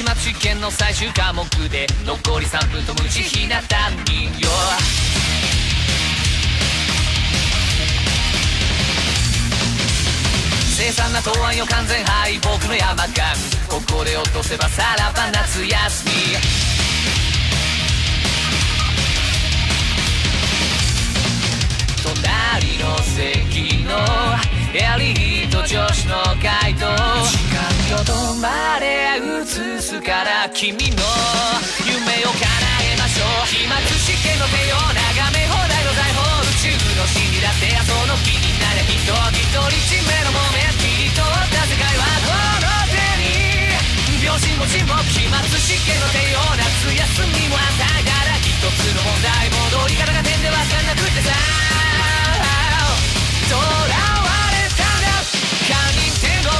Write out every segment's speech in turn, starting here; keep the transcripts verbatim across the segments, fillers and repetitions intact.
末試験の最終科目で残りさんぷんと無慈悲な担任よ。凄惨な答案よ完全敗北の山間、ここで落とせばさらば夏休み。隣の席のエリート女子の回答、時間よ止まれ映すから君の夢を叶えましょう。期末試験の手を眺め放題の財宝、宇宙の真理だってその気になりゃきっときっとリチ目のもめ切り取った世界はこの手に。秒針も沈黙期末試験の手を夏休みもあんたから一つの問題戻り方が点でわかんなくてさ、囚われたんだカニ天国。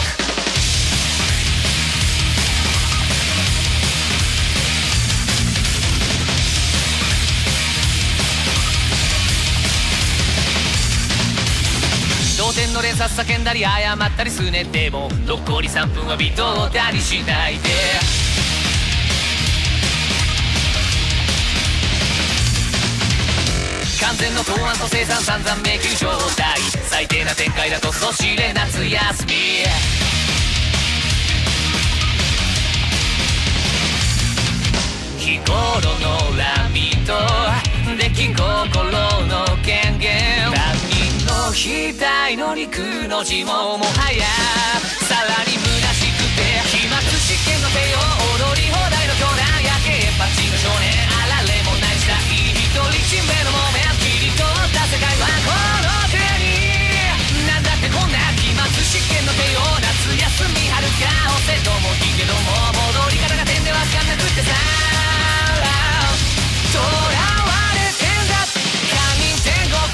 同点の連殺叫んだり謝ったりすねても残りさんぷんは微動だにしないで。完全の答案と生産散々迷宮状態、最低な展開だとそしれ夏休み。日頃の恨みと出来心の権限、他人の額の陸の字ももはやさらに虚しくて、期末試験の手を踊り放題の巨大やけっぱちの少年、あられもないしたい一人ち目のもめ切り取った世界はこの手に。なんだってこんな期末試験の手を夏休み春か押せどもいいけども戻り方が点でわかんなくってさ、囚われてんだカニ天国。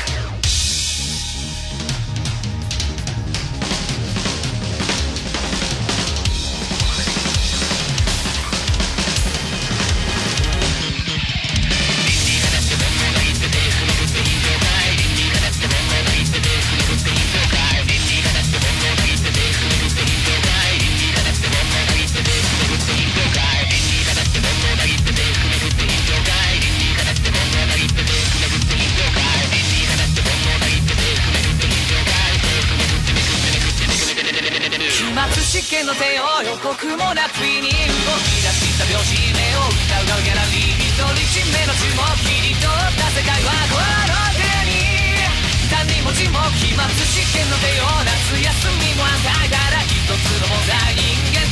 試験の手を予告もなくに動き出した拍子目を疑うギャラリー、一人目の注目切り取った世界はこの手に。他人も沈黙期末試験の手を夏休みもあんたから一つの問題、人間